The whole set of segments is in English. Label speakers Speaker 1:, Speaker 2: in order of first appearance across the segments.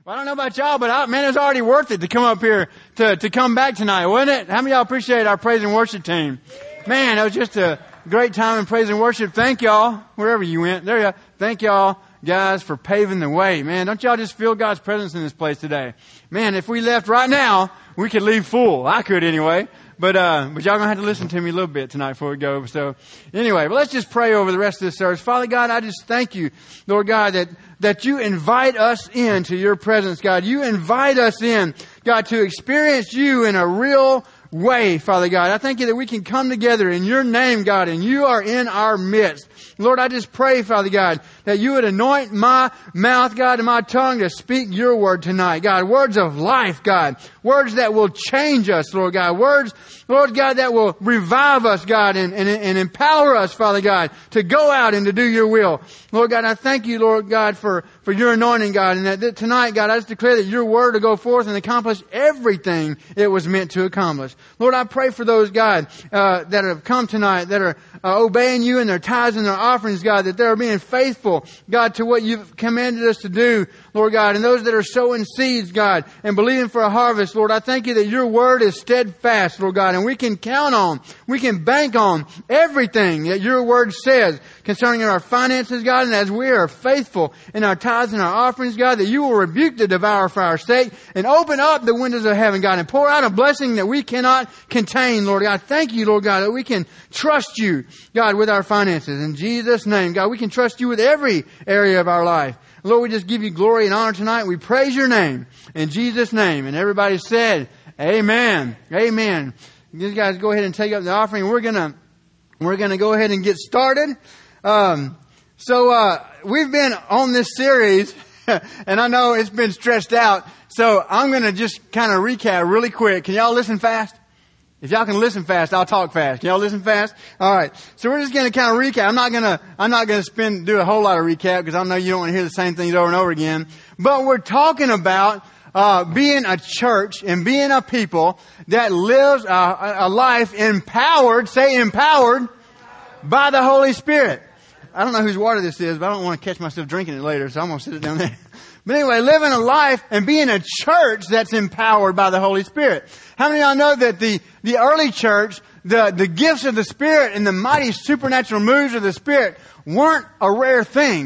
Speaker 1: Well, I don't know about y'all, but man, it's already worth it to come up here to come back tonight, wasn't it? How many of y'all appreciate our praise and worship team? Man, it was just a great time in praise and worship. Thank y'all, wherever you went. There you go. Thank y'all, guys, for paving the way. Man, don't y'all just feel God's presence in this place today? Man, if we left right now, we could leave full. I could anyway. But y'all gonna have to listen to me a little bit tonight before we go. So anyway, but let's just pray over the rest of this service. Father God, I just thank you, Lord God, that you invite us into your presence, God. You invite us in, God, to experience you in a real way, Father God. I thank you that we can come together in your name, God, and you are in our midst. Lord, I just pray, Father God, that you would anoint my mouth, God, and my tongue to speak your word tonight, God. Words of life, God. Words that will change us, Lord God. Words, Lord God, that will revive us, God, and empower us, Father God, to go out and to do your will. Lord God, I thank you, Lord God, for your anointing, God, and that tonight, God, I just declare that your word will go forth and accomplish everything it was meant to accomplish. Lord, I pray for those, God, that have come tonight, that are obeying you in their tithes and their offerings, God, that they're being faithful, God, to what you've commanded us to do, Lord God, and those that are sowing seeds, God, and believing for a harvest, Lord, I thank you that your word is steadfast, Lord God, and we can count on, we can bank on everything that your word says concerning our finances, God, and as we are faithful in our tithes and our offerings, God, that you will rebuke the devourer for our sake and open up the windows of heaven, God, and pour out a blessing that we cannot contain, Lord God. Thank you, Lord God, that we can trust you, God, with our finances. In Jesus' name, God, we can trust you with every area of our life. Lord, we just give you glory and honor tonight. We praise your name in Jesus' name. And everybody said, amen. Amen. You guys go ahead and take up the offering. We're gonna go ahead and get started. We've been on this series and I know it's been stretched out. So I'm going to just kind of recap really quick. Can y'all listen fast? If y'all can listen fast, I'll talk fast. Can y'all listen fast? All right. So we're just going to kind of recap. I'm not going to do a whole lot of recap because I know you don't want to hear the same things over and over again. But we're talking about being a church and being a people that lives a life empowered, say empowered, by the Holy Spirit. I don't know whose water this is, but I don't want to catch myself drinking it later, so I'm going to sit it down there. But anyway, living a life and being a church that's empowered by the Holy Spirit. How many of y'all know that the early church, the gifts of the Spirit and the mighty supernatural moves of the Spirit weren't a rare thing.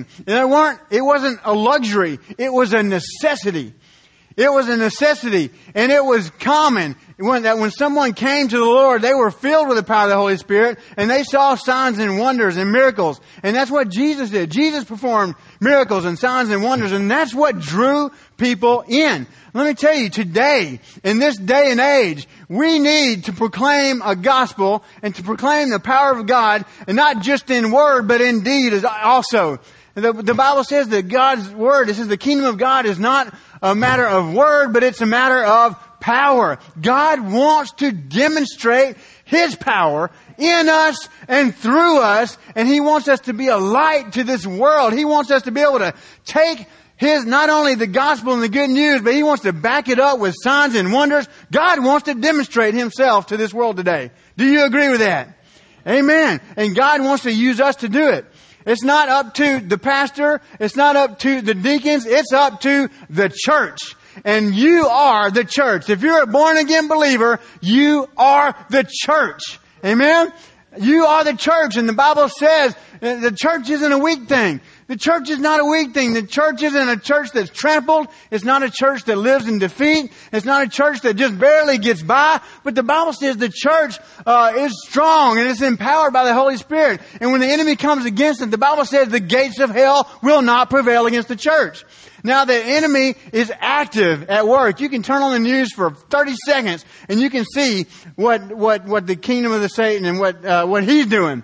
Speaker 1: It wasn't a luxury. It was a necessity. It was a necessity, and it was common when someone came to the Lord, they were filled with the power of the Holy Spirit, and they saw signs and wonders and miracles. And that's what Jesus did. Jesus performed miracles and signs and wonders, and that's what drew people in. Let me tell you, today, in this day and age, we need to proclaim a gospel and to proclaim the power of God, and not just in word, but in deed also. The Bible says that God's word, it says the kingdom of God is not a matter of word, but it's a matter of power. God wants to demonstrate His power in us and through us, and He wants us to be a light to this world. He wants us to be able to take His, not only the gospel and the good news, but He wants to back it up with signs and wonders. God wants to demonstrate Himself to this world today. Do you agree with that? Amen. And God wants to use us to do it. It's not up to the pastor. It's not up to the deacons. It's up to the church. And you are the church. If you're a born again believer, you are the church. Amen? You are the church. And the Bible says the church isn't a weak thing. The church is not a weak thing. The church isn't a church that's trampled. It's not a church that lives in defeat. It's not a church that just barely gets by. But the Bible says the church is strong and it's empowered by the Holy Spirit. And when the enemy comes against it, the Bible says the gates of hell will not prevail against the church. Now the enemy is active at work. You can turn on the news for 30 seconds and you can see what the kingdom of the Satan and what he's doing.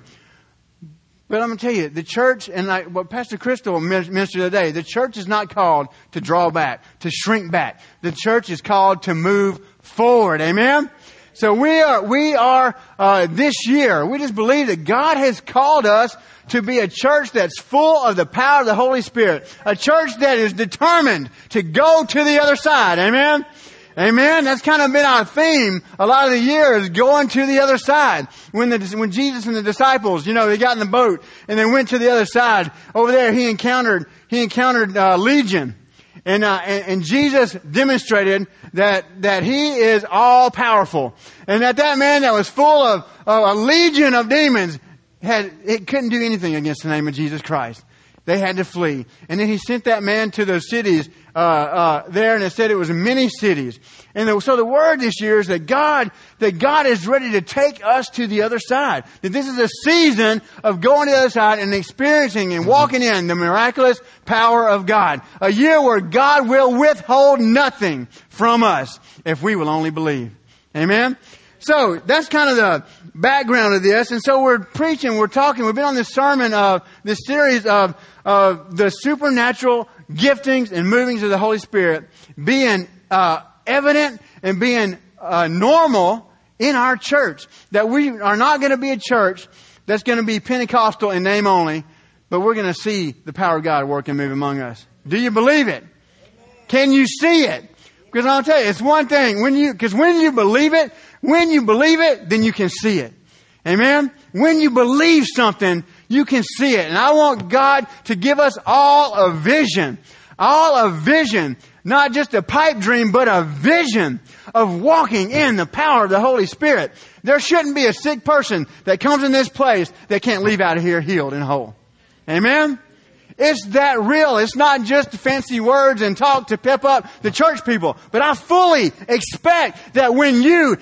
Speaker 1: But I'm going to tell you, the church, and like what Pastor Crystal ministered today, the church is not called to draw back, to shrink back. The church is called to move forward. Amen? So we are this year, we just believe that God has called us to be a church that's full of the power of the Holy Spirit. A church that is determined to go to the other side. Amen? Amen. That's kind of been our theme a lot of the years, going to the other side. When Jesus and the disciples, they got in the boat and they went to the other side. Over there, he encountered Legion. And Jesus demonstrated that He is all powerful. And that man that was full of a legion of demons it couldn't do anything against the name of Jesus Christ. They had to flee. And then He sent that man to those cities there, and it said it was many cities. And so the word this year is that God is ready to take us to the other side. That this is a season of going to the other side and experiencing and walking in the miraculous power of God. A year where God will withhold nothing from us if we will only believe. Amen? So that's kind of the background of this. And so we're preaching, we're talking, we've been on this sermon of this series of the supernatural giftings and movings of the Holy Spirit being evident and being normal in our church. That we are not going to be a church that's going to be Pentecostal in name only, but we're going to see the power of God work and move among us. Do you believe it? Can you see it? Because I'll tell you, it's one thing when you believe it, then you can see it. Amen? When you believe something, you can see it. And I want God to give us all a vision. Not just a pipe dream, but a vision of walking in the power of the Holy Spirit. There shouldn't be a sick person that comes in this place that can't leave out of here healed and whole. Amen? It's that real. It's not just fancy words and talk to pep up the church people. But I fully expect that when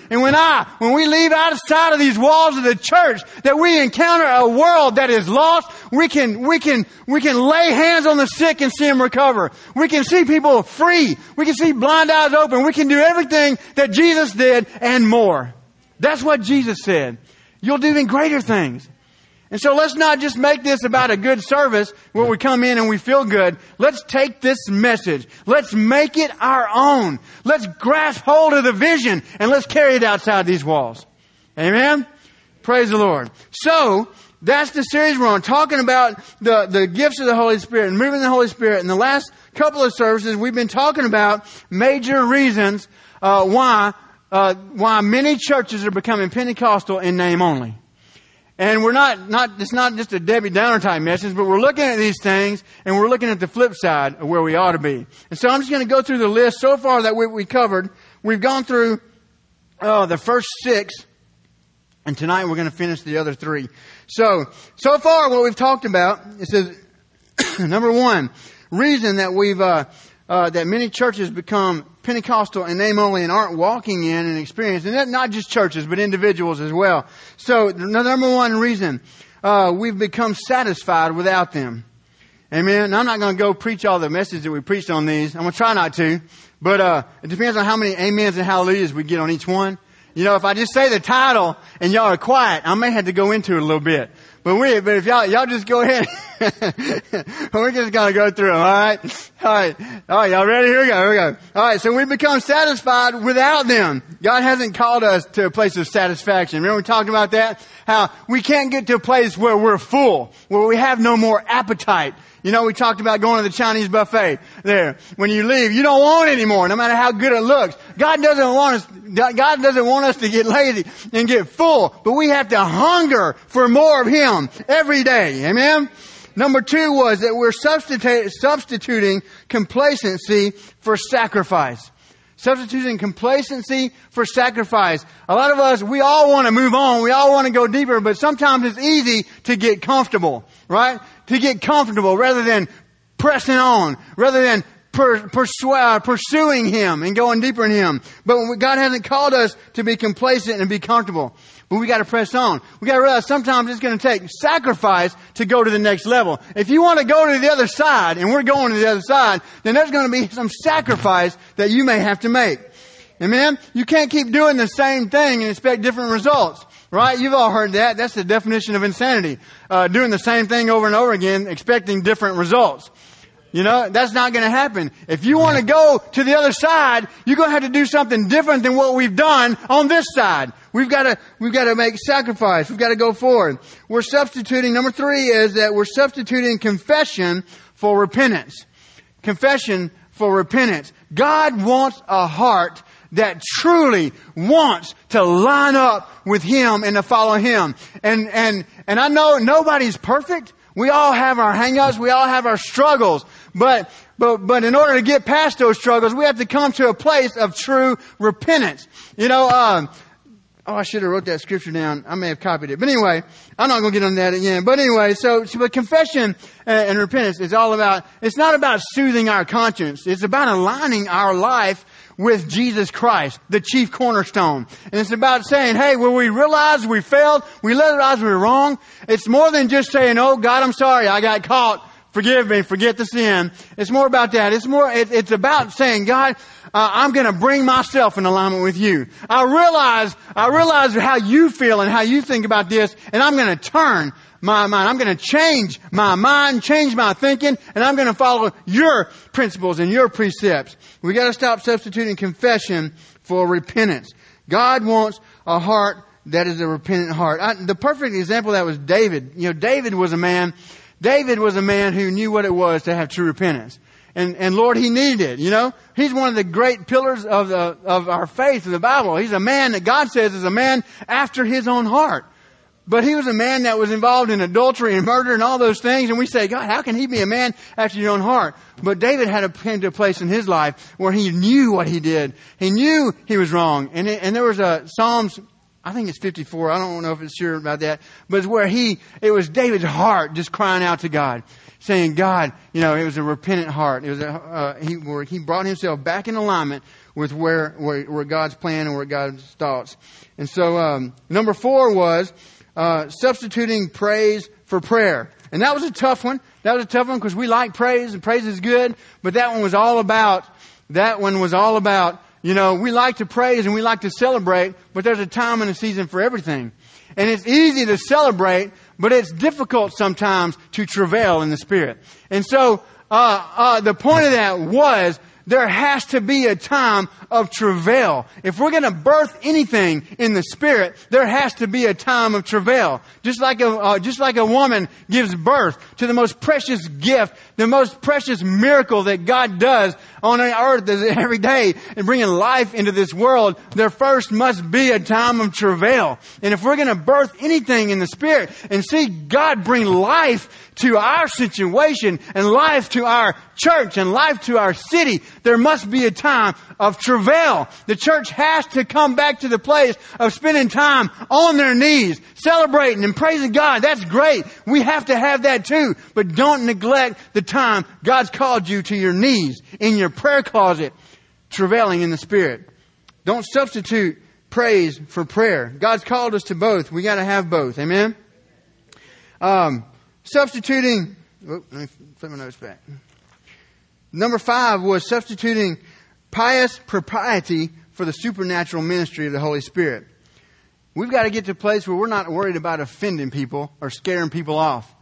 Speaker 1: we leave outside of these walls of the church, that we encounter a world that is lost. We can lay hands on the sick and see them recover. We can see people free. We can see blind eyes open. We can do everything that Jesus did and more. That's what Jesus said. You'll do even greater things. And so let's not just make this about a good service where we come in and we feel good. Let's take this message. Let's make it our own. Let's grasp hold of the vision and let's carry it outside these walls. Amen? Praise the Lord. So, that's the series we're on, talking about the gifts of the Holy Spirit and moving the Holy Spirit. In the last couple of services, we've been talking about major reasons why many churches are becoming Pentecostal in name only. And it's not just a Debbie Downer type message, but we're looking at these things and we're looking at the flip side of where we ought to be. And so I'm just going to go through the list so far that we covered. We've gone through the first 6, and tonight we're going to finish the other 3. So far what we've talked about, it says, number 1, reason that that many churches become Pentecostal in name only and aren't walking in and experiencing, and not just churches, but individuals as well. So, number 1 reason, we've become satisfied without them. Amen. Now, I'm not going to go preach all the message that we preached on these. I'm going to try not to, but it depends on how many amens and hallelujahs we get on each one. You know, if I just say the title and y'all are quiet, I may have to go into it a little bit. But if y'all just go ahead, we're just going to go through them, all right? All right, y'all ready? Here we go. All right, so we become satisfied without them. God hasn't called us to a place of satisfaction. Remember we talked about that? How we can't get to a place where we're full, where we have no more appetite. You know, we talked about going to the Chinese buffet there. When you leave, you don't want it anymore, no matter how good it looks. God doesn't want us to get lazy and get full, but we have to hunger for more of Him every day. Amen? Number 2 was that we're substituting complacency for sacrifice. Substituting complacency for sacrifice. A lot of us, we all want to move on. We all want to go deeper, but sometimes it's easy to get comfortable, right? To get comfortable rather than pressing on, rather than pursuing Him and going deeper in Him. But God hasn't called us to be complacent and be comfortable. But we got to press on. We got to realize sometimes it's going to take sacrifice to go to the next level. If you want to go to the other side, and we're going to the other side, then there's going to be some sacrifice that you may have to make. Amen? You can't keep doing the same thing and expect different results. Right? You've all heard that. That's the definition of insanity. Doing the same thing over and over again, expecting different results. You know, that's not going to happen. If you want to go to the other side, you're going to have to do something different than what we've done on this side. We've got to make sacrifice. We've got to go forward. We're substituting, number 3 is that we're substituting confession for repentance. Confession for repentance. God wants a heart that truly wants to line up with Him and to follow Him. And I know nobody's perfect. We all have our hang-ups. We all have our struggles. But in order to get past those struggles, we have to come to a place of true repentance. I should have wrote that scripture down. I may have copied it. But anyway, I'm not going to get on that again. But anyway, but confession and repentance is all about, it's not about soothing our conscience. It's about aligning our life with Jesus Christ, the chief cornerstone. And it's about saying, hey, when we realize we failed, we realize we were wrong. It's more than just saying, oh God, I'm sorry, I got caught. Forgive me, forget the sin. It's more about that. It's about saying, God, I'm going to bring myself in alignment with you. I realize how you feel and how you think about this, and I'm going to turn my mind. I'm going to change my mind, change my thinking, and I'm going to follow your principles and your precepts. We got to stop substituting confession for repentance. God wants a heart that is a repentant heart. The perfect example of that was David. David was a man who knew what it was to have true repentance. And Lord, he needed it, He's one of the great pillars of our faith of the Bible. He's a man that God says is a man after his own heart. But he was a man that was involved in adultery and murder and all those things. And we say, God, how can he be a man after your own heart? But David came to a place in his life where he knew what he did. He knew he was wrong. And there was a Psalms, I think it's 54. I don't know if it's sure about that. But it's where it was David's heart just crying out to God, saying, God, it was a repentant heart. It was he brought himself back in alignment with where God's plan and where God's thoughts. And so, number 4 was, substituting praise for prayer. And that was a tough one. Because we like praise and praise is good. But that one was all about, we like to praise and we like to celebrate, but there's a time and a season for everything. And it's easy to celebrate, but it's difficult sometimes to travail in the Spirit. And so, the point of that was, there has to be a time of travail. If we're going to birth anything in the Spirit, there has to be a time of travail. Just like a woman gives birth to the most precious gift, the most precious miracle that God does on the earth every day and bringing life into this world, there first must be a time of travail. And if we're going to birth anything in the Spirit and see God bring life to our situation and life to our church and life to our city, there must be a time of travail. The church has to come back to the place of spending time on their knees, celebrating and praising God. That's great. We have to have that too. But don't neglect the time God's called you to your knees, in your prayer closet, travailing in the Spirit. Don't substitute praise for prayer. God's called us to both. We got to have both. Amen? Substituting, let me flip my notes back. Number 5 was substituting pious propriety for the supernatural ministry of the Holy Spirit. We've got to get to a place where we're not worried about offending people or scaring people off.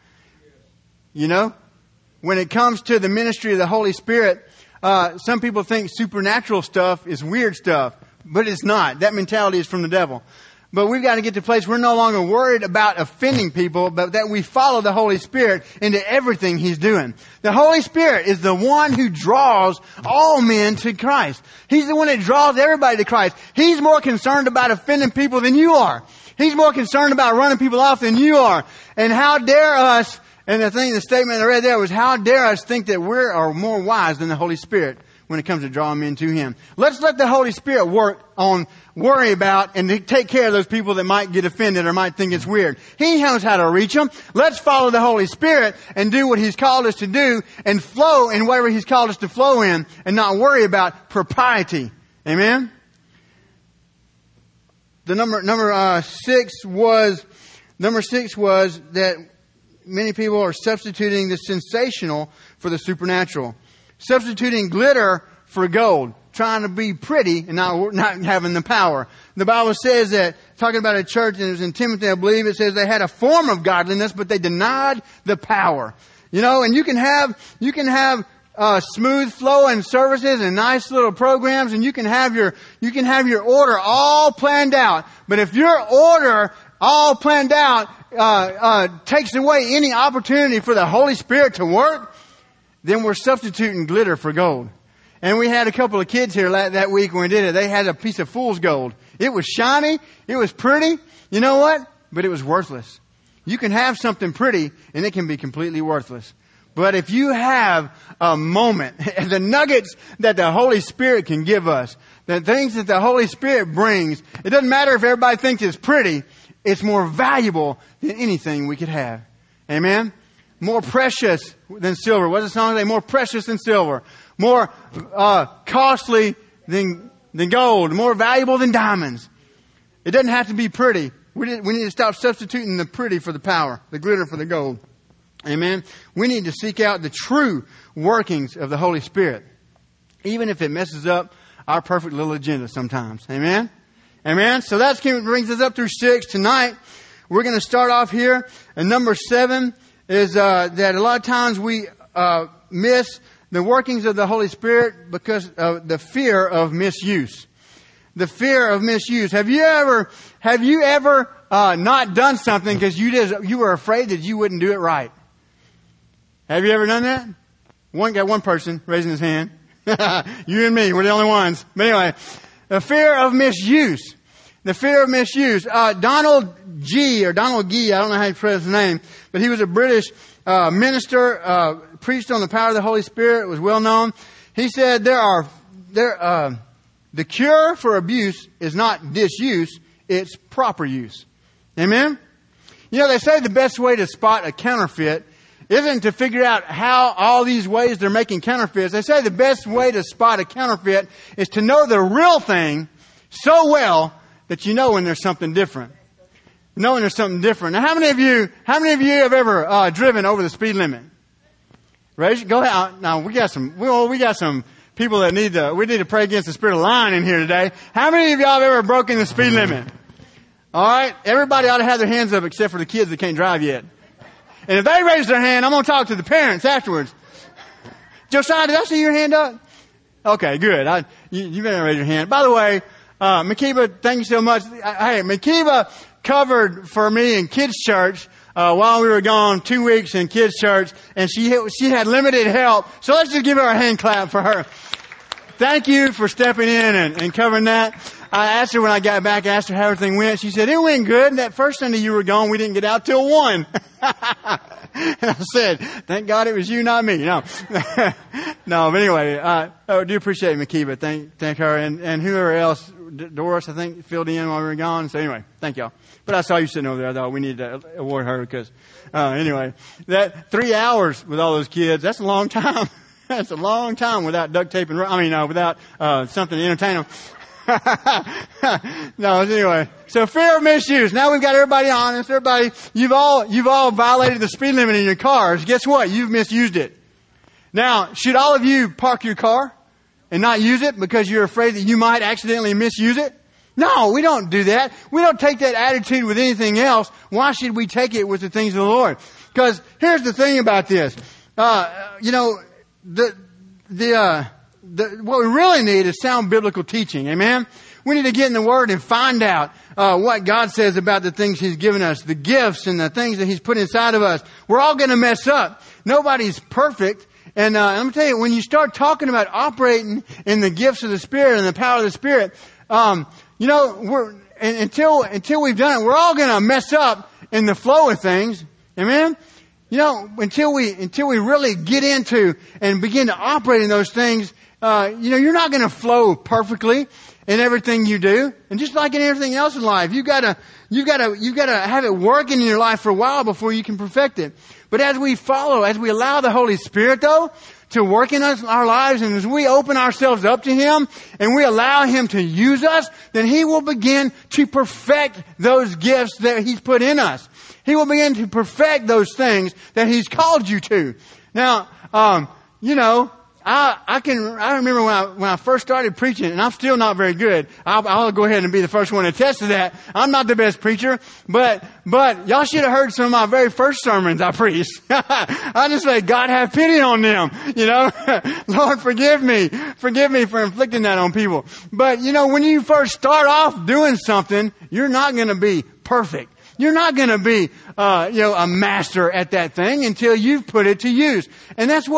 Speaker 1: When it comes to the ministry of the Holy Spirit, some people think supernatural stuff is weird stuff, but it's not. That mentality is from the devil. But we've got to get to a place where we're no longer worried about offending people, but that we follow the Holy Spirit into everything He's doing. The Holy Spirit is the one who draws all men to Christ. He's the one that draws everybody to Christ. He's more concerned about offending people than you are. He's more concerned about running people off than you are. And how dare us, and the statement I read there was, how dare us think that we are more wise than the Holy Spirit when it comes to drawing men to Him. Let's let the Holy Spirit worry about and take care of those people that might get offended or might think it's weird. He knows how to reach them. Let's follow the Holy Spirit and do what He's called us to do and flow in whatever He's called us to flow in and not worry about propriety. Amen? The number 6 was that many people are substituting the sensational for the supernatural. Substituting glitter for gold. Trying to be pretty and not having the power. The Bible says that, talking about a church, and it was in Timothy, I believe, it says they had a form of godliness, but they denied the power. And you can have smooth flowing services and nice little programs, and you can have your order all planned out. But if your order all planned out takes away any opportunity for the Holy Spirit to work, then we're substituting glitter for gold. And we had a couple of kids here that week when we did it. They had a piece of fool's gold. It was shiny. It was pretty. You know what? But it was worthless. You can have something pretty and it can be completely worthless. But if you have a moment, the nuggets that the Holy Spirit can give us, the things that the Holy Spirit brings, it doesn't matter if everybody thinks it's pretty, it's more valuable than anything we could have. Amen? More precious than silver. What's the song say? More precious than silver. More costly than gold. More valuable than diamonds. It doesn't have to be pretty. We need to stop substituting the pretty for the power, the glitter for the gold. Amen? We need to seek out the true workings of the Holy Spirit, even if it messes up our perfect little agenda sometimes. Amen? Amen? So that brings us up through 6. Tonight, we're going to start off here. And number 7 is that a lot of times we miss the workings of the Holy Spirit because of the fear of misuse. The fear of misuse. Have you ever not done something because you were afraid that you wouldn't do it right? Have you ever done that? Got one person raising his hand. You and me, we're the only ones. But anyway, the fear of misuse. The fear of misuse. Donald Gee, I don't know how you pronounce his name, but he was a British minister, preached on the power of the Holy Spirit, was well known. He said the cure for abuse is not disuse, it's proper use. Amen? You know, they say the best way to spot a counterfeit isn't to figure out how all these ways they're making counterfeits. They say the best way to spot a counterfeit is to know the real thing so well that you know when there's something different. Knowing there's something different. Now, how many of you have ever driven over the speed limit? Go out. Now, we got some people that need to pray against the spirit of lying in here today. How many of y'all have ever broken the speed limit? All right. Everybody ought to have their hands up except for the kids that can't drive yet. And if they raise their hand, I'm going to talk to the parents afterwards. Josiah, did I see your hand up? Okay, good. You better raise your hand. By the way, Makiba, thank you so much. Hey, Makiba covered for me in kids' church while we were gone 2 weeks in kids' church, and she had limited help. So let's just give her a hand clap for her. Thank you for stepping in and covering that. I asked her when I got back, I asked her how everything went. She said, it went good. That first Sunday you were gone, we didn't get out till 1. And I said, thank God it was you, not me. No, no, but anyway, I do appreciate Makiba. Thank her and whoever else, Doris, I think, filled in while we were gone. So anyway, thank y'all. But I saw you sitting over there. I thought we need to award her because, anyway, that 3 hours with all those kids, that's a long time. That's a long time without duct tape without something to entertain them. No, anyway. So fear of misuse. Now we've got everybody honest. Everybody, you've all violated the speed limit in your cars. Guess what? You've misused it. Now, should all of you park your car and not use it because you're afraid that you might accidentally misuse it? No, we don't do that. We don't take that attitude with anything else. Why should we take it with the things of the Lord? Because here's the thing about this. What we really need is sound biblical teaching. Amen? We need to get in the Word and find out what God says about the things He's given us, the gifts and the things that He's put inside of us. We're all going to mess up. Nobody's perfect. And I'm going to tell you, when you start talking about operating in the gifts of the Spirit and the power of the Spirit, until we've done it, we're all going to mess up in the flow of things. Amen? Until we really get into and begin to operate in those things, you're not going to flow perfectly in everything you do. And just like in everything else in life, you've got to have it working in your life for a while before you can perfect it. But as we allow the Holy Spirit though, to work in our lives, and as we open ourselves up to Him, and we allow Him to use us, then He will begin to perfect those gifts that He's put in us. He will begin to perfect those things that He's called you to. Now, I remember when I first started preaching, and I'm still not very good. I'll go ahead and be the first one to attest to that. I'm not the best preacher, but y'all should have heard some of my very first sermons I preached. I just say, God have pity on them. Lord, forgive me for inflicting that on people. But when you first start off doing something, you're not going to be perfect. You're not going to be, a master at that thing until you've put it to use. And that's what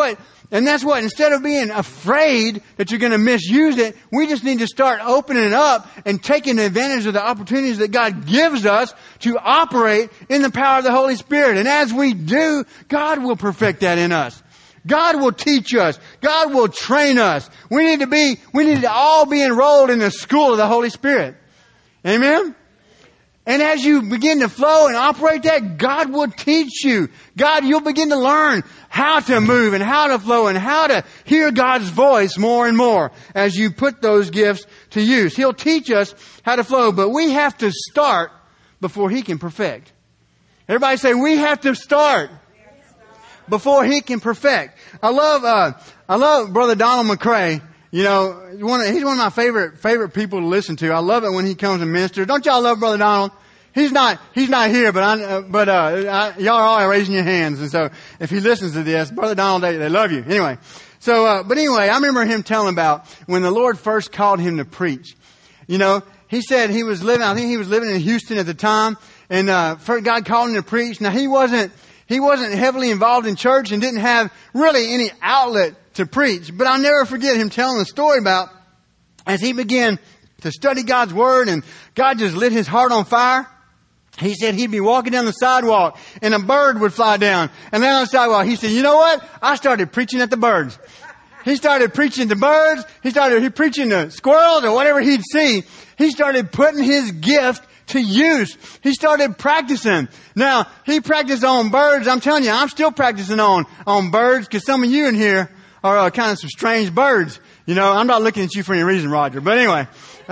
Speaker 1: And that's what, instead of being afraid that you're going to misuse it, we just need to start opening it up and taking advantage of the opportunities that God gives us to operate in the power of the Holy Spirit. And as we do, God will perfect that in us. God will teach us. God will train us. We need to all be enrolled in the school of the Holy Spirit. Amen? And as you begin to flow and operate that, God will teach you. You'll begin to learn how to move and how to flow and how to hear God's voice more and more as you put those gifts to use. He'll teach us how to flow, but we have to start before He can perfect. Everybody say, we have to start before He can perfect. I love Brother Donald McCrae. You know, he's one of my favorite people to listen to. I love it when he comes and ministers. Don't y'all love Brother Donald? He's not here, but y'all are all raising your hands. And so if he listens to this, Brother Donald, they love you. Anyway. But anyway, I remember him telling about when the Lord first called him to preach. You know, he said I think he was living in Houston at the time, and God called him to preach. Now he wasn't heavily involved in church and didn't have really any outlet to preach. But I'll never forget him telling the story about as he began to study God's Word and God just lit his heart on fire. He said he'd be walking down the sidewalk and a bird would fly down. And then on the sidewalk, he said, you know what? I started preaching at the birds. He started preaching to birds. He preaching to squirrels or whatever he'd see. He started putting his gift to use. He started practicing. Now, he practiced on birds. I'm telling you, I'm still practicing on birds because some of you in here are kind of some strange birds. You know, I'm not looking at you for any reason, Roger. But anyway,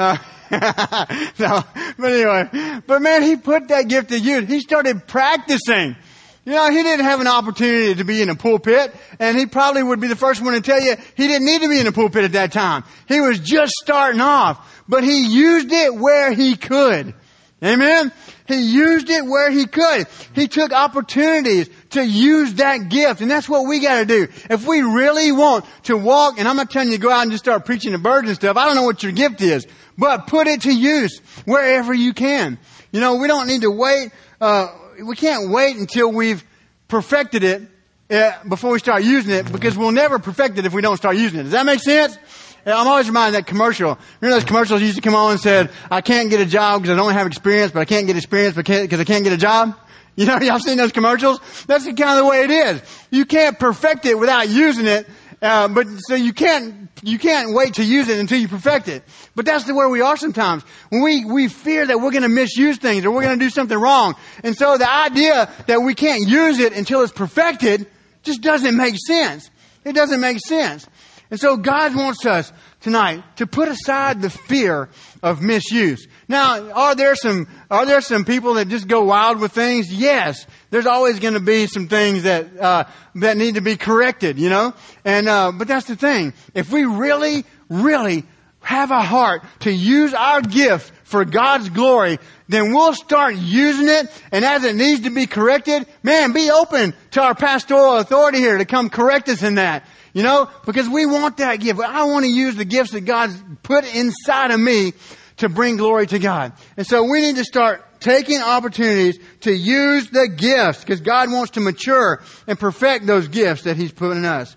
Speaker 1: but man, he put that gift to use. He started practicing. You know, he didn't have an opportunity to be in a pulpit, and he probably would be the first one to tell you he didn't need to be in a pulpit at that time. He was just starting off, but he used it where he could. Amen? He used it where he could. He took opportunities to use that gift. And that's what we got to do. If we really want to walk, and I'm not telling you to go out and just start preaching to birds and stuff. I don't know what your gift is. But put it to use wherever you can. You know, we don't need to wait. We can't wait until we've perfected it before we start using it, because we'll never perfect it if we don't start using it. Does that make sense? I'm always reminded of that commercial. Remember those commercials used to come on and said, I can't get a job because I don't have experience, but I can't get experience because I can't get a job? You know, y'all seen those commercials? That's the kind of the way it is. You can't perfect it without using it, but so you can't wait to use it until you perfect it. But that's the way we are sometimes. When we fear that we're going to misuse things or we're going to do something wrong. And so the idea that we can't use it until it's perfected just doesn't make sense. It doesn't make sense. And so God wants us tonight to put aside the fear of misuse. Now, are there some people that just go wild with things? Yes. There's always going to be some things that need to be corrected, you know? And, but that's the thing. If we really, really have a heart to use our gift for God's glory, then we'll start using it. And as it needs to be corrected, man, be open to our pastoral authority here to come correct us in that. You know, because we want that gift. I want to use the gifts that God's put inside of me to bring glory to God. And so we need to start taking opportunities to use the gifts, because God wants to mature and perfect those gifts that He's put in us.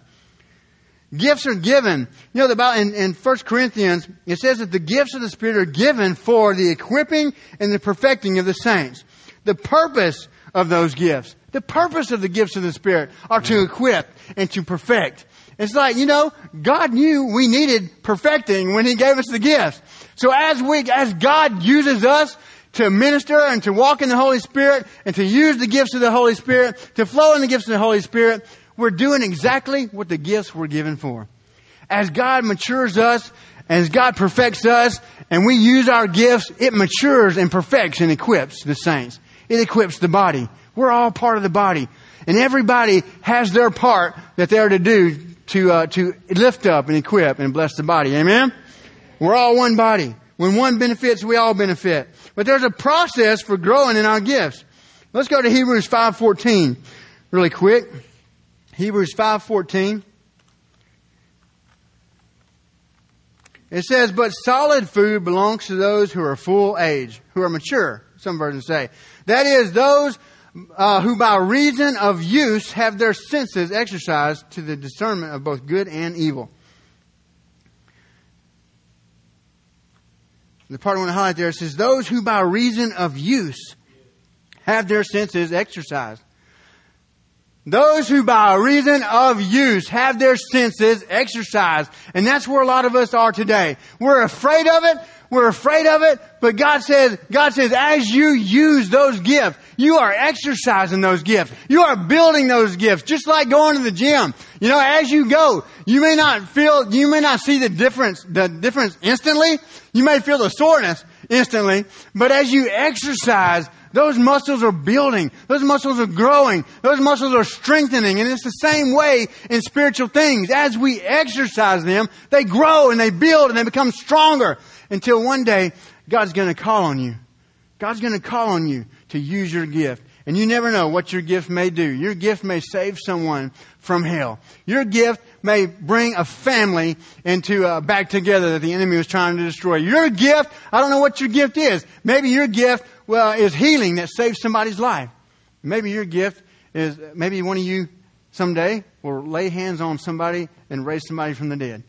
Speaker 1: Gifts are given. You know, in 1 Corinthians, it says that the gifts of the Spirit are given for the equipping and the perfecting of the saints. The purpose of those gifts, the purpose of the gifts of the Spirit are to equip and to perfect. It's like, you know, God knew we needed perfecting when He gave us the gifts. So as God uses us to minister and to walk in the Holy Spirit and to use the gifts of the Holy Spirit, to flow in the gifts of the Holy Spirit, we're doing exactly what the gifts were given for. As God matures us, as God perfects us, and we use our gifts, it matures and perfects and equips the saints. It equips the body. We're all part of the body. And everybody has their part that they're to do to lift up and equip and bless the body. Amen? We're all one body. When one benefits, we all benefit. But there's a process for growing in our gifts. Let's go to Hebrews 5:14 really quick. Hebrews 5:14. It says, but solid food belongs to those who are full age, who are mature, some versions say. That is, those who by reason of use have their senses exercised to the discernment of both good and evil. The part I want to highlight there says, those who by reason of use have their senses exercised. Those who by reason of use have their senses exercised. And that's where a lot of us are today. We're afraid of it. We're afraid of it. But God says, as you use those gifts, you are exercising those gifts. You are building those gifts. Just like going to the gym. You know, as you go, you may not see the difference instantly. You may feel the soreness instantly. But as you exercise, those muscles are building. Those muscles are growing. Those muscles are strengthening. And it's the same way in spiritual things. As we exercise them, they grow and they build and they become stronger until one day God's going to call on you. God's going to call on you to use your gift. And you never know what your gift may do. Your gift may save someone from hell. Your gift may bring a family back together that the enemy was trying to destroy. Your gift, I don't know what your gift is. Maybe your gift, is healing that saves somebody's life. Maybe your gift is, maybe one of you someday will lay hands on somebody and raise somebody from the dead.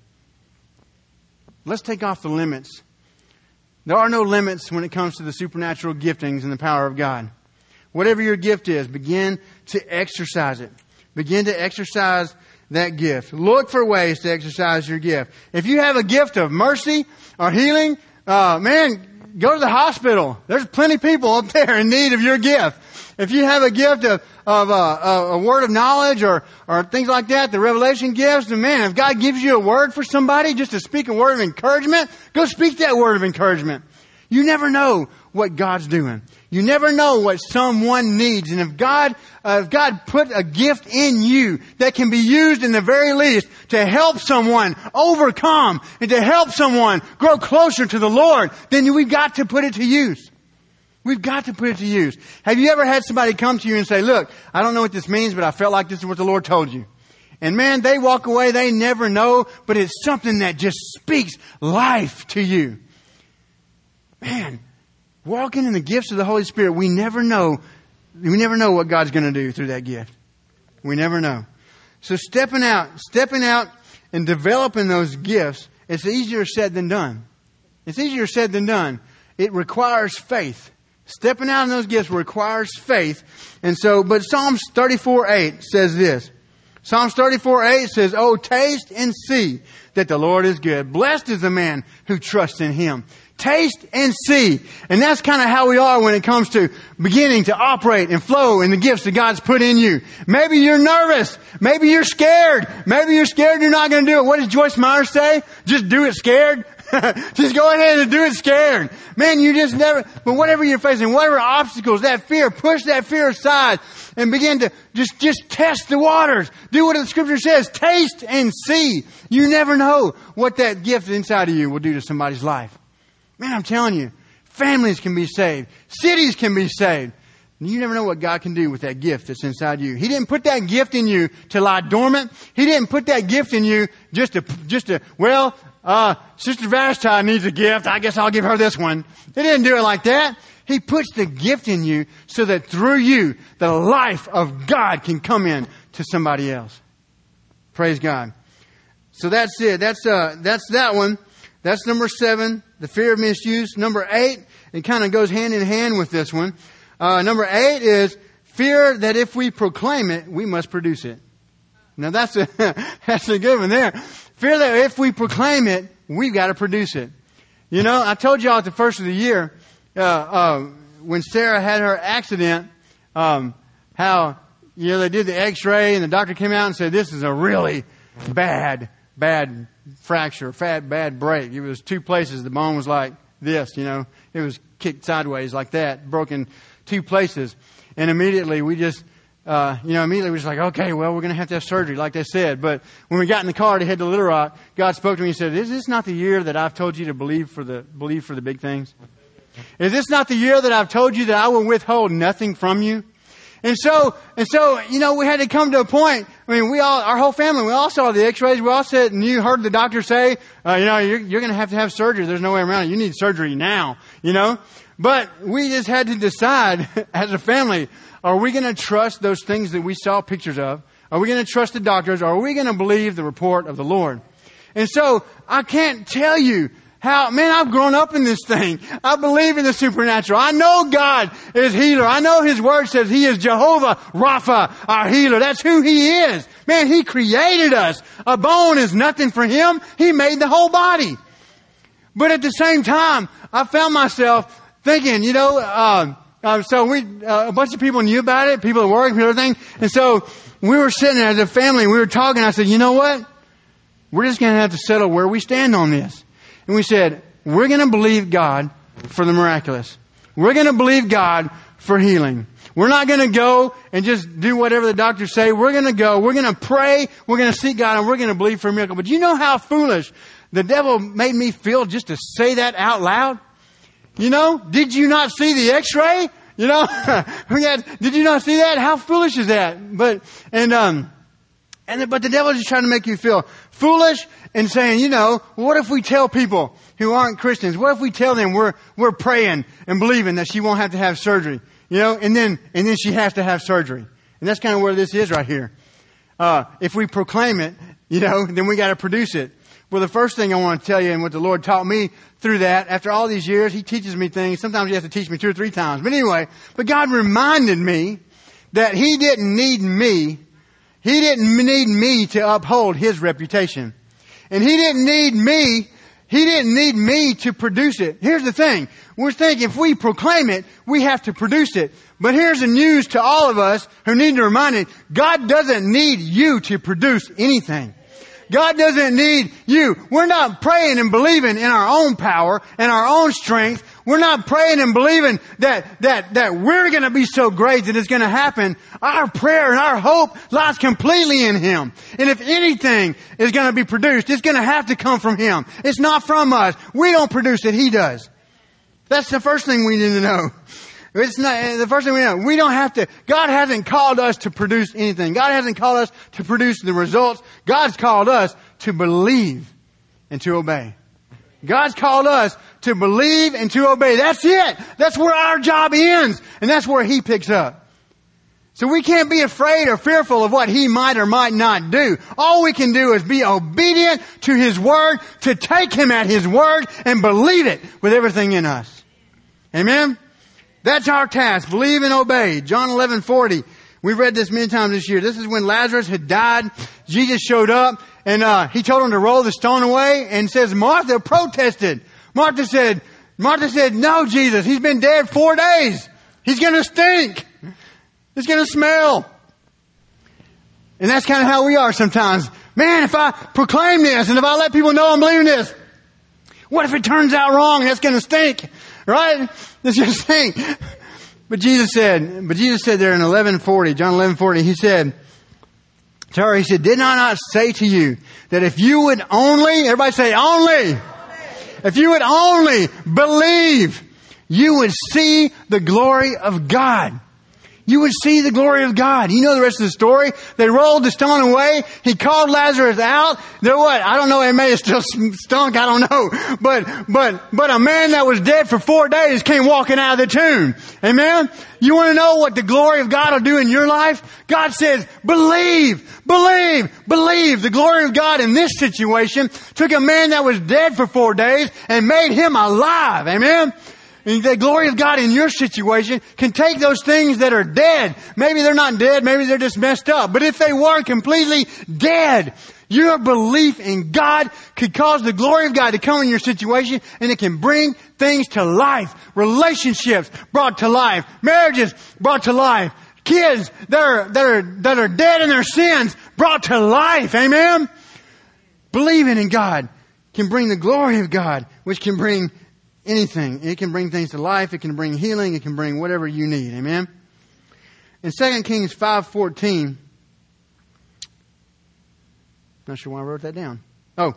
Speaker 1: Let's take off the limits. There are no limits when it comes to the supernatural giftings and the power of God. Whatever your gift is, begin to exercise it. Begin to exercise that gift. Look for ways to exercise your gift. If you have a gift of mercy or healing, go to the hospital. There's plenty of people up there in need of your gift. If you have a gift of a word of knowledge or things like that, the revelation gifts, and man, if God gives you a word for somebody just to speak a word of encouragement, go speak that word of encouragement. You never know what God's doing. You never know what someone needs. And if God put a gift in you that can be used in the very least to help someone overcome and to help someone grow closer to the Lord, then we've got to put it to use. We've got to put it to use. Have you ever had somebody come to you and say, look, I don't know what this means, but I felt like this is what the Lord told you. And man, they walk away, they never know, but it's something that just speaks life to you. Man, walking in the gifts of the Holy Spirit, we never know what God's going to do through that gift. We never know. So stepping out and developing those gifts, it's easier said than done. It's easier said than done. It requires faith. Stepping out in those gifts requires faith. And so, but Psalms 34:8 says this. Psalms 34:8 says, "Oh, taste and see that the Lord is good. Blessed is the man who trusts in Him." Taste and see. And that's kind of how we are when it comes to beginning to operate and flow in the gifts that God's put in you. Maybe you're nervous. Maybe you're scared. Maybe you're scared you're not going to do it. What does Joyce Meyer say? Just do it scared. Just go ahead and do it scared. Man, you just never, but whatever you're facing, whatever obstacles, that fear, push that fear aside and begin to just test the waters. Do what the Scripture says. Taste and see. You never know what that gift inside of you will do to somebody's life. Man, I'm telling you, families can be saved. Cities can be saved. You never know what God can do with that gift that's inside you. He didn't put that gift in you to lie dormant. He didn't put that gift in you just to Sister Vashti needs a gift. I guess I'll give her this one. He didn't do it like that. He puts the gift in you so that through you, the life of God can come in to somebody else. Praise God. So that's it. That's that one. That's number 7, the fear of misuse. Number 8, it kind of goes hand in hand with this one. Number 8 is fear that if we proclaim it, we must produce it. Now that's a good one there. Fear that if we proclaim it, we've got to produce it. You know, I told y'all at the first of the year, when Sarah had her accident, how, they did the x-ray and the doctor came out and said, this is a really bad fracture, bad break. It was 2 places. The bone was like this, it was kicked sideways like that, broken 2 places. And immediately we just, immediately we're just like, okay, well, we're going to have surgery, like they said. But when we got in the car to head to Little Rock, God spoke to me and said, is this not the year that I've told you to believe for the big things? Is this not the year that I've told you that I will withhold nothing from you? And so, we had to come to a point. I mean, our whole family, we all saw the x-rays. We all said, and you heard the doctor say, you're going to have surgery. There's no way around it. You need surgery now. But we just had to decide as a family, are we going to trust those things that we saw pictures of? Are we going to trust the doctors? Or are we going to believe the report of the Lord? And so I can't tell you how, man, I've grown up in this thing. I believe in the supernatural. I know God is healer. I know His Word says He is Jehovah Rapha, our healer. That's who He is. Man, He created us. A bone is nothing for Him. He made the whole body. But at the same time, I found myself thinking, so a bunch of people knew about it, people at work, everything. And so we were sitting there as a family and we were talking. I said, you know what? We're just going to have to settle where we stand on this. And we said, we're going to believe God for the miraculous. We're going to believe God for healing. We're not going to go and just do whatever the doctors say. We're going to go. We're going to pray. We're going to seek God and we're going to believe for a miracle. But you know how foolish the devil made me feel just to say that out loud? Did you not see the x-ray? Did you not see that? How foolish is that? But the devil is just trying to make you feel foolish and saying, what if we tell people who aren't Christians, what if we tell them we're praying and believing that she won't have to have surgery, and then she has to have surgery. And that's kind of where this is right here. If we proclaim it, then we got to produce it. Well, the first thing I want to tell you and what the Lord taught me through that, after all these years, He teaches me things. Sometimes He has to teach me 2 or 3 times. But anyway, God reminded me that He didn't need me. He didn't need me to uphold His reputation. And He didn't need me. He didn't need me to produce it. Here's the thing. We're thinking if we proclaim it, we have to produce it. But here's the news to all of us who need to remind it. God doesn't need you to produce anything. God doesn't need you. We're not praying and believing in our own power and our own strength. We're not praying and believing that we're going to be so great that it's going to happen. Our prayer and our hope lies completely in Him. And if anything is going to be produced, it's going to have to come from Him. It's not from us. We don't produce it. He does. That's the first thing we need to know. It's not the first thing we know. We don't have to. God hasn't called us to produce anything. God hasn't called us to produce the results. God's called us to believe and to obey. God's called us to believe and to obey. That's it. That's where our job ends. And that's where He picks up. So we can't be afraid or fearful of what He might or might not do. All we can do is be obedient to His Word, to take Him at His Word and believe it with everything in us. Amen? That's our task. Believe and obey. John 11:40. We've read this many times this year. This is when Lazarus had died. Jesus showed up and He told him to roll the stone away and says Martha protested. Martha said, no, Jesus, He's been dead 4 days. He's going to stink. It's going to smell. And that's kind of how we are sometimes. Man, if I proclaim this and if I let people know I'm believing this, what if it turns out wrong? That's going to stink. Right? That's your thing. But Jesus said there in 11:40, John 11:40, He said to her, He said, did I not say to you that if you would only, everybody say only. If you would only believe, you would see the glory of God. You would see the glory of God. You know the rest of the story. They rolled the stone away. He called Lazarus out. There what? I don't know. It may have still stunk. I don't know. But a man that was dead for 4 days came walking out of the tomb. Amen? You want to know what the glory of God will do in your life? God says, believe, believe, believe. The glory of God in this situation took a man that was dead for 4 days and made him alive. Amen? And the glory of God in your situation can take those things that are dead. Maybe they're not dead. Maybe they're just messed up. But if they were completely dead, your belief in God could cause the glory of God to come in your situation, and it can bring things to life. Relationships brought to life. Marriages brought to life. Kids that are dead in their sins brought to life. Amen? Believing in God can bring the glory of God, which can bring anything. It can bring things to life. It can bring healing. It can bring whatever you need. Amen? In 2 Kings 5:14, not sure why I wrote that down. Oh.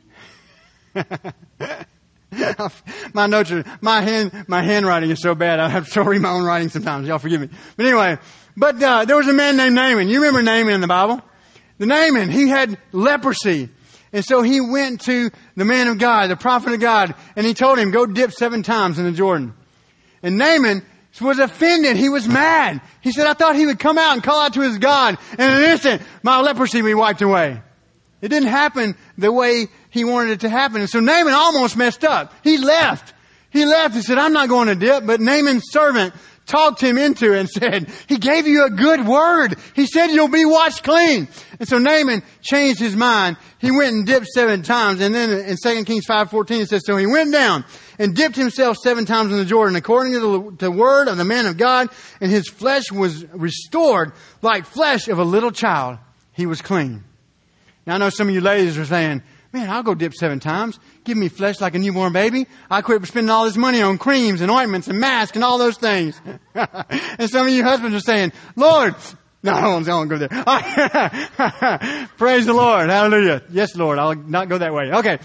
Speaker 1: My notes are, my handwriting is so bad I have to read my own writing sometimes. Y'all forgive me. But anyway, there was a man named Naaman. You remember Naaman in the Bible? The Naaman, he had leprosy. And so he went to the man of God, the prophet of God, and he told him, go dip 7 times in the Jordan. And Naaman was offended. He was mad. He said, I thought he would come out and call out to his God, and in an instant, my leprosy would be wiped away. It didn't happen the way he wanted it to happen. And so Naaman almost messed up. He left. He said, I'm not going to dip. But Naaman's servant talked him into it and said, he gave you a good word. He said you'll be washed clean. And so Naaman changed his mind. He went and dipped 7 times. And then in 2 Kings 5:14 it says, so he went down and dipped himself 7 times in the Jordan according to the word of the man of God. And his flesh was restored like flesh of a little child. He was clean. Now I know some of you ladies are saying, man, I'll go dip 7 times. Give me flesh like a newborn baby. I quit spending all this money on creams and ointments and masks and all those things. And some of you husbands are saying, Lord, no, I won't go there. Praise the Lord. Hallelujah. Yes, Lord. I'll not go that way. Okay.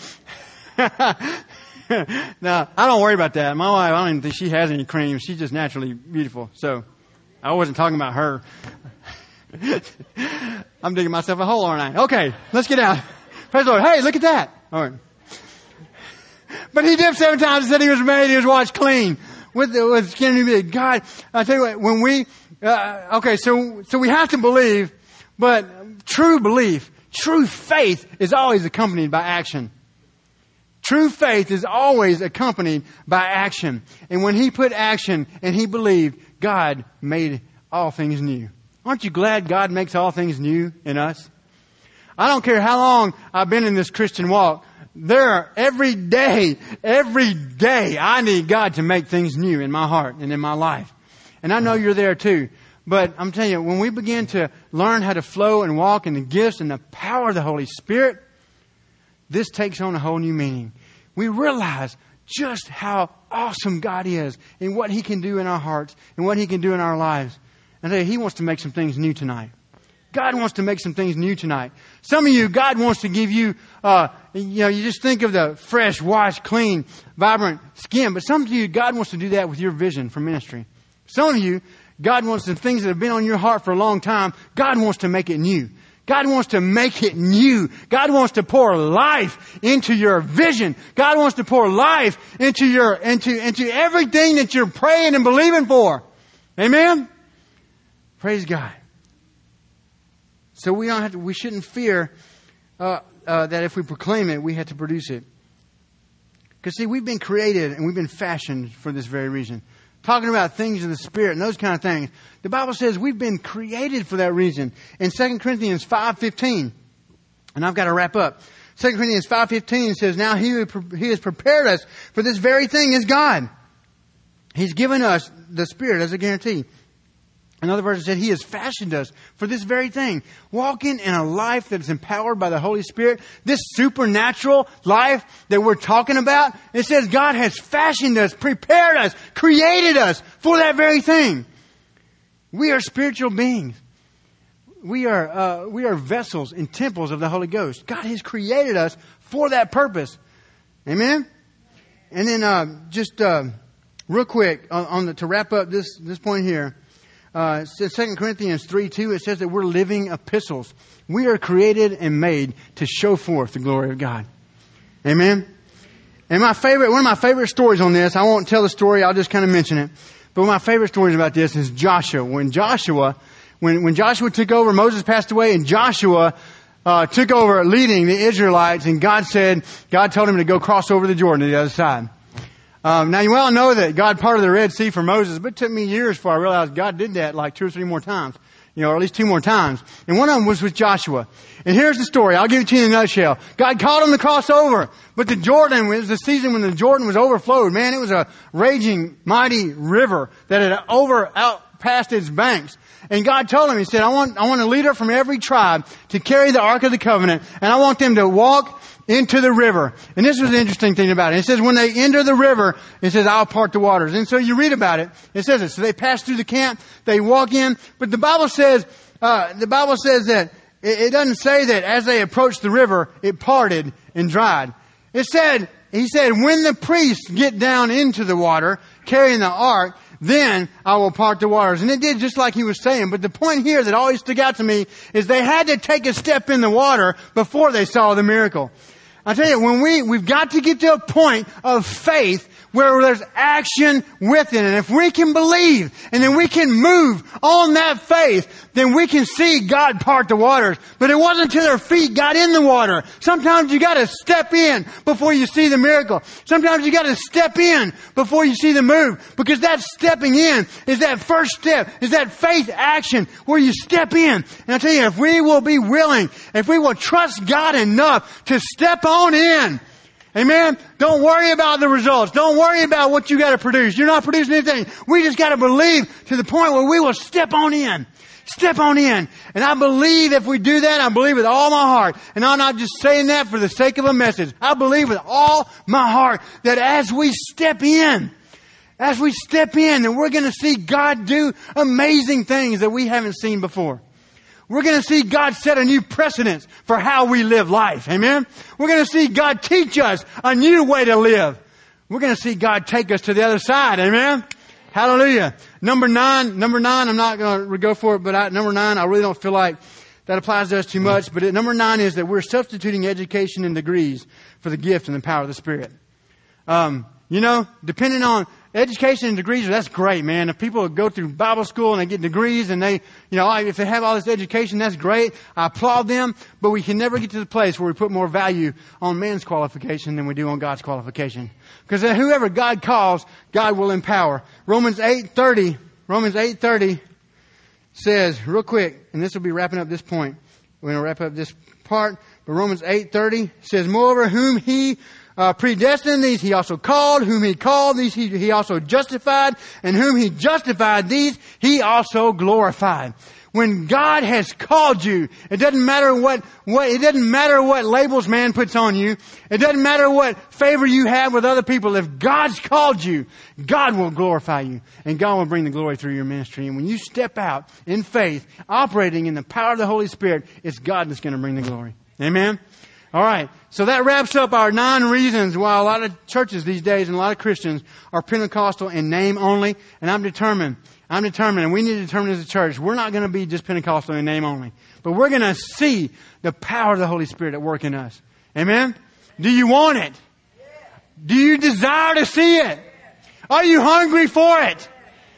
Speaker 1: Now, I don't worry about that. My wife, I don't even think she has any creams. She's just naturally beautiful. So I wasn't talking about her. I'm digging myself a hole, aren't I? Okay. Let's get out. Praise the Lord. Hey, look at that. All right. But he dipped 7 times and said he was made, he was washed clean with skin and humility. God, I tell you what, when we, so we have to believe, but true belief, true faith is always accompanied by action. True faith is always accompanied by action. And when he put action and he believed, God made all things new. Aren't you glad God makes all things new in us? I don't care how long I've been in this Christian walk. Every day, I need God to make things new in my heart and in my life. And I know you're there too. But I'm telling you, when we begin to learn how to flow and walk in the gifts and the power of the Holy Spirit, this takes on a whole new meaning. We realize just how awesome God is and what He can do in our hearts and what He can do in our lives. And He wants to make some things new tonight. God wants to make some things new tonight. Some of you, God wants to give you, you just think of the fresh, washed, clean, vibrant skin. But some of you, God wants to do that with your vision for ministry. Some of you, God wants the things that have been on your heart for a long time, God wants to make it new. God wants to make it new. God wants to pour life into your vision. God wants to pour life into everything that you're praying and believing for. Amen? Praise God. So we shouldn't fear that if we proclaim it, we have to produce it. Because see, we've been created and we've been fashioned for this very reason. Talking about things of the Spirit and those kind of things. The Bible says we've been created for that reason. In 2 Corinthians 5:15, and I've got to wrap up. 2 Corinthians 5:15 says, now He has prepared us for this very thing is God. He's given us the Spirit as a guarantee. Another verse said He has fashioned us for this very thing. Walking in a life that is empowered by the Holy Spirit. This supernatural life that we're talking about. It says God has fashioned us, prepared us, created us for that very thing. We are spiritual beings. We are vessels and temples of the Holy Ghost. God has created us for that purpose. Amen? And then real quick, to wrap up this point here. 2 Corinthians 3:2, it says that we're living epistles. We are created and made to show forth the glory of God. Amen? And one of my favorite stories on this, I won't tell the story, I'll just kind of mention it. But one of my favorite stories about this is Joshua. When Joshua took over, Moses passed away, and Joshua took over leading the Israelites, and God told him to go cross over the Jordan to the other side. Now you well know that God parted the Red Sea for Moses, but it took me years before I realized God did that like 2 or 3 more times, or at least 2 more times. And one of them was with Joshua. And here's the story. I'll give it to you in a nutshell. God called him to cross over, but it was the season when the Jordan was overflowed. Man, it was a raging, mighty river that had out past its banks. And God told him, He said, I want a leader from every tribe to carry the Ark of the Covenant, and I want them to walk into the river. And this was the interesting thing about it. It says when they enter the river, it says, I'll part the waters. And so you read about it. It says it. So they pass through the camp, they walk in, but the Bible says that it doesn't say that as they approached the river, it parted and dried. He said, when the priests get down into the water, carrying the ark, then I will part the waters. And it did just like he was saying. But the point here that always stuck out to me is they had to take a step in the water before they saw the miracle. I tell you, when we've got to get to a point of faith where there's action with it. And if we can believe and then we can move on that faith, then we can see God part the waters. But it wasn't until their feet got in the water. Sometimes you got to step in before you see the miracle. Sometimes you got to step in before you see the move. Because that stepping in is that first step, is that faith action where you step in. And I tell you, if we will be willing, if we will trust God enough to step on in, amen. Don't worry about the results. Don't worry about what you got to produce. You're not producing anything. We just got to believe to the point where we will step on in. Step on in. And I believe if we do that, I believe with all my heart. And I'm not just saying that for the sake of a message. I believe with all my heart that as we step in, then we're going to see God do amazing things that we haven't seen before. We're going to see God set a new precedence for how we live life. Amen. We're going to see God teach us a new way to live. We're going to see God take us to the other side. Amen. Hallelujah. Number nine, I'm not going to go for it, but number 9, I really don't feel like that applies to us too much. But number 9 is that we're substituting education and degrees for the gift and the power of the Spirit. Depending on education and degrees, that's great, man. If people go through Bible school and they get degrees and they, if they have all this education, that's great. I applaud them, but we can never get to the place where we put more value on man's qualification than we do on God's qualification. Because whoever God calls, God will empower. Romans 8:30 says, real quick, and this will be wrapping up this point. We're going to wrap up this part. But Romans 8:30 says, moreover, whom he predestined, these he also called. Whom he called, these he also justified. And whom he justified, these he also glorified. When God has called you, it doesn't matter what labels man puts on you. It doesn't matter what favor you have with other people. If God's called you, God will glorify you. And God will bring the glory through your ministry. And when you step out in faith, operating in the power of the Holy Spirit, it's God that's going to bring the glory. Amen? All right. So that wraps up our 9 reasons why a lot of churches these days and a lot of Christians are Pentecostal in name only. And I'm determined, and we need to determine as a church, we're not going to be just Pentecostal in name only. But we're going to see the power of the Holy Spirit at work in us. Amen? Do you want it? Do you desire to see it? Are you hungry for it?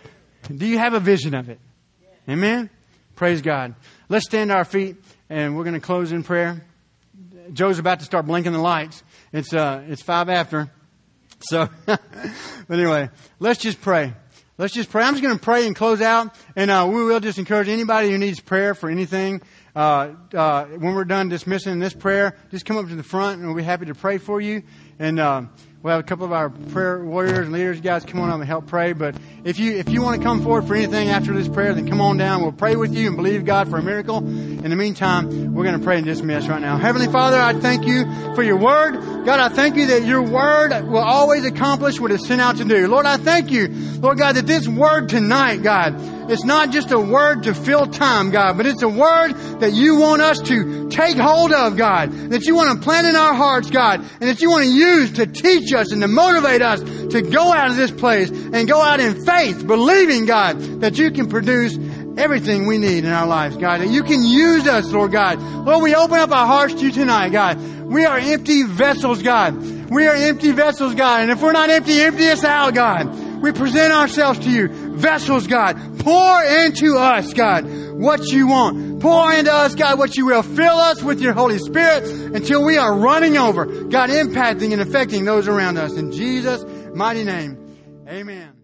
Speaker 1: Do you have a vision of it? Amen? Praise God. Let's stand to our feet and we're going to close in prayer. Joe's about to start blinking the lights. It's 5 after. So, but anyway, let's just pray. I'm just going to pray and close out. And we will just encourage anybody who needs prayer for anything. When we're done dismissing this prayer, just come up to the front and we'll be happy to pray for you. And we'll have a couple of our prayer warriors and leaders, guys, come on up and help pray. But if you want to come forward for anything after this prayer, then come on down. We'll pray with you and believe God for a miracle. In the meantime, we're going to pray and dismiss right now. Heavenly Father, I thank you for your word. God, I thank you that your word will always accomplish what it's sent out to do. Lord, I thank you, Lord God, that this word tonight, God, it's not just a word to fill time, God, but it's a word that you want us to take hold of, God, that you want to plant in our hearts, God, and that you want to use to teach us and to motivate us to go out of this place and go out in faith, believing, God, that you can produce everything we need in our lives, God, that you can use us, Lord God. Lord, we open up our hearts to you tonight, God. We are empty vessels, God. We are empty vessels, God. And if we're not empty, empty us out, God. We present ourselves to you. Vessels, God. Pour into us, God, what you want. Pour into us, God, what you will. Fill us with your Holy Spirit until we are running over, God, impacting and affecting those around us. In Jesus' mighty name, amen.